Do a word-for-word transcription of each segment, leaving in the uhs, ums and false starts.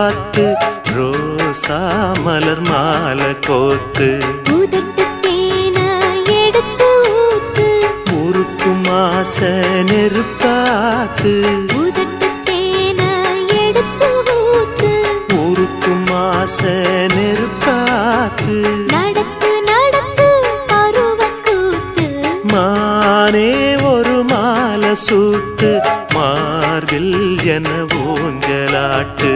பார்த்து ரோசா மலர் மாலை கோத்து எடுத்து ஊத்து ஊருக்கும் ஆசை நெருப்பாத்து எடுத்து ஊத்து ஊருக்கும் ஆசை நெருப்பாத்து நடத்து நடத்து பருவக்கூத்து மானே ஒரு மாலை சூட்டு மார்பில் என ஊஞ்சலாட்டு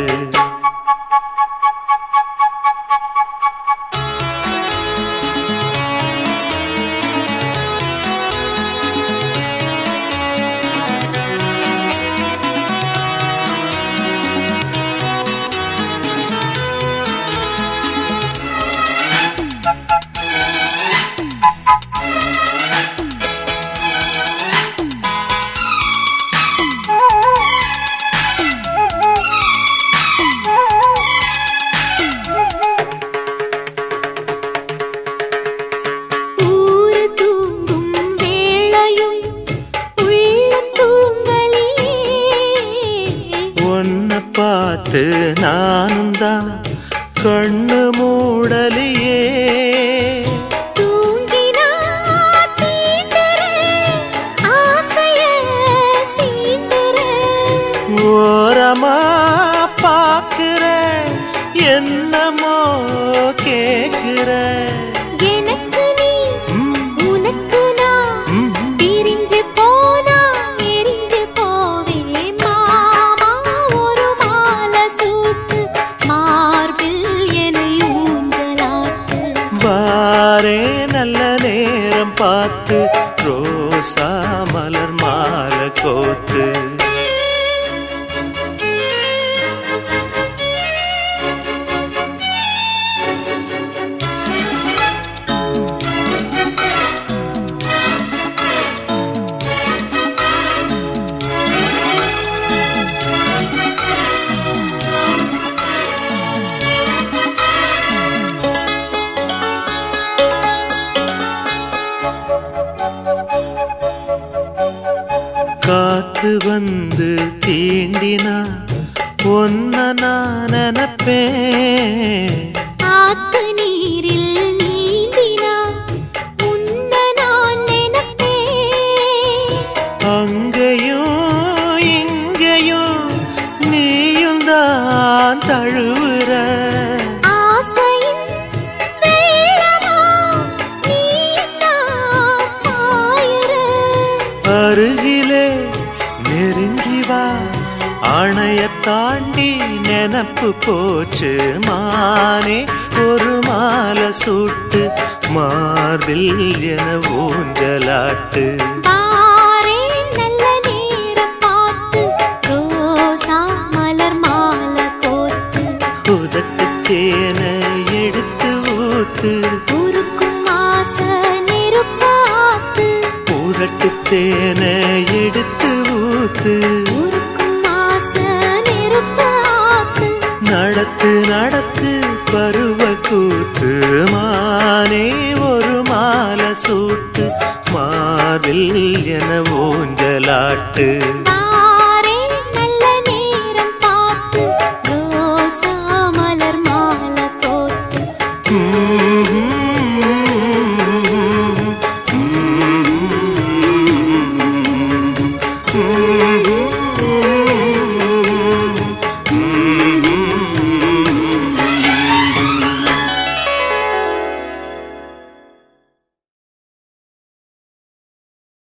பார்த்து நானும் தான் கண்ணு மூடலியே தூங்கினா ஆசைய சீண்டுற ஓரமா பாக்குற என்னமோ கேக்குற எனக்கு நீ உனக்கு நான் பிரிஞ்சு போனா எரிஞ்சு போவே மாமா ஒரு மாலை சூட்டு மார்பில் என்னை ஊஞ்சலாட்டு வாரே நல்ல நேரம் பார்த்து ரோசா மலர் மாலை கோத்து காத்து வந்து தீண்டினா ஒன்ன நான் நினைப்பேன் ஆத்து நீரில் நீந்தினா உன்ன நான் நினைப்பேன் அங்கேயும் இங்கேயும் நீயும் தான் தழுவுற அருகிலே நெருங்கி வா ஆணைய தாண்டி நெனப்பு போச்சு மானே ஒரு மாலை சூட்டு மார்பில் என ஊஞ்சலாட்டு நல்ல நேரம் பார்த்து ரோசா மலர் மாலை கோத்து உதட்டு தேன எடுத்து ஊத்து ஊருக்கும் ஆசை நெருப்பாத்து உதட்டு தேன எடுத்து ஊத்து ஊருக்கும் ஆசை நெருப்பாத்து நடத்து நடத்து பருவ கூத்து மானே ஒரு மாலை சூட்டு மார்பில் என ஊஞ்சலாட்டு